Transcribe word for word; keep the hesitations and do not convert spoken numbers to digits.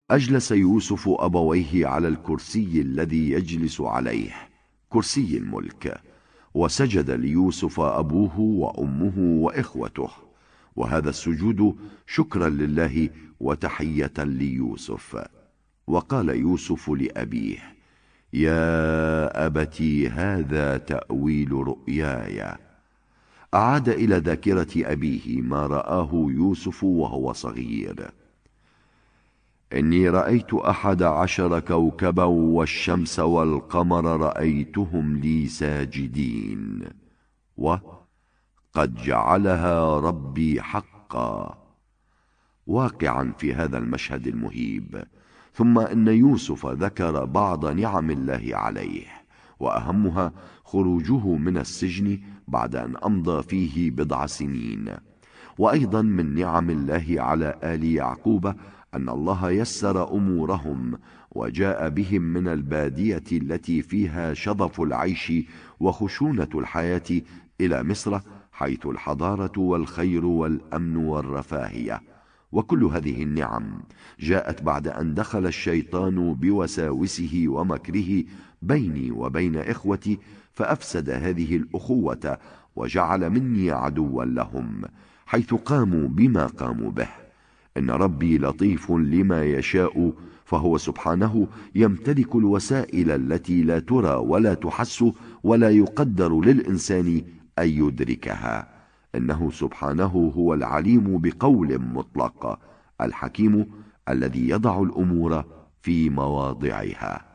أجلس يوسف أبويه على الكرسي الذي يجلس عليه، كرسي الملك، وسجد ليوسف أبوه وأمه وإخوته، وهذا السجود شكرا لله وتحية ليوسف. وقال يوسف لأبيه: يا أبتي هذا تأويل رؤياي. أعاد إلى ذاكرة أبيه ما رآه يوسف وهو صغير: إني رأيت أحد عشر كوكبا والشمس والقمر رأيتهم لي ساجدين، وقد جعلها ربي حقا. واقعا في هذا المشهد المهيب. ثم إن يوسف ذكر بعض نعم الله عليه، وأهمها خروجه من السجن بعد أن أمضى فيه بضع سنين. وأيضا من نعم الله على آل يعقوب أن الله يسر أمورهم وجاء بهم من البادية التي فيها شظف العيش وخشونة الحياة إلى مصر، حيث الحضارة والخير والأمن والرفاهية. وكل هذه النعم جاءت بعد أن دخل الشيطان بوساوسه ومكره بيني وبين إخوتي، فأفسد هذه الأخوة وجعل مني عدوا لهم، حيث قاموا بما قاموا به. إن ربي لطيف لما يشاء، فهو سبحانه يمتلك الوسائل التي لا ترى ولا تحس ولا يقدر للإنسان أن يدركها. إنه سبحانه هو العليم بقول مطلق، الحكيم الذي يضع الأمور في مواضعها.